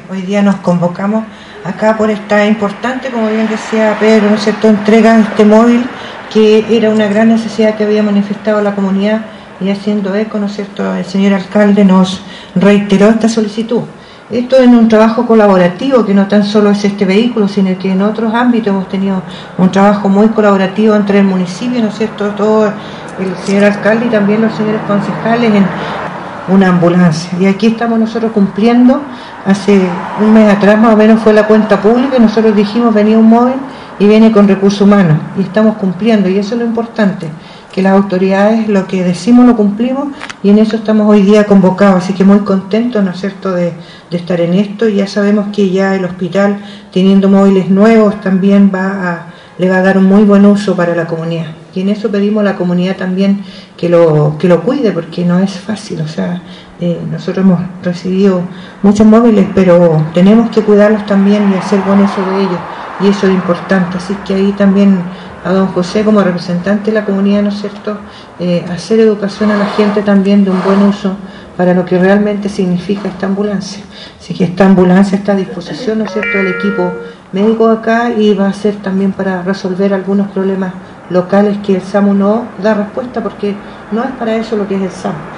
hoy día nos convocamos acá por esta importante, como bien decía Pedro, ¿no es cierto?, entrega de este móvil, que era una gran necesidad que había manifestado la comunidad, y haciendo eco, ¿no es cierto?, el señor alcalde nos reiteró esta solicitud. Esto es un trabajo colaborativo, que no tan solo es este vehículo, sino que en otros ámbitos hemos tenido un trabajo muy colaborativo entre el municipio, ¿no es cierto?, todo el señor alcalde y también los señores concejales en una ambulancia. Y aquí estamos nosotros cumpliendo. Hace un mes atrás más o menos fue la cuenta pública y nosotros dijimos venía un móvil y viene con recursos humanos, y estamos cumpliendo, y eso es lo importante, que las autoridades lo que decimos lo cumplimos, y en eso estamos hoy día convocados. Así que muy contentos, ¿no es cierto?, de estar en esto. Y ya sabemos que ya el hospital, teniendo móviles nuevos, también le va a dar un muy buen uso para la comunidad, y en eso pedimos a la comunidad también que lo cuide, porque no es fácil. O sea, nosotros hemos recibido muchos móviles, pero tenemos que cuidarlos también y hacer buen uso de ellos, y eso es importante. Así que ahí también a don José, como representante de la comunidad, ¿no es cierto?, hacer educación a la gente también de un buen uso para lo que realmente significa esta ambulancia. Así que esta ambulancia está a disposición, ¿no es cierto?, del equipo médico acá, y va a ser también para resolver algunos problemas locales que el SAMU no da respuesta, porque no es para eso lo que es el SAMU.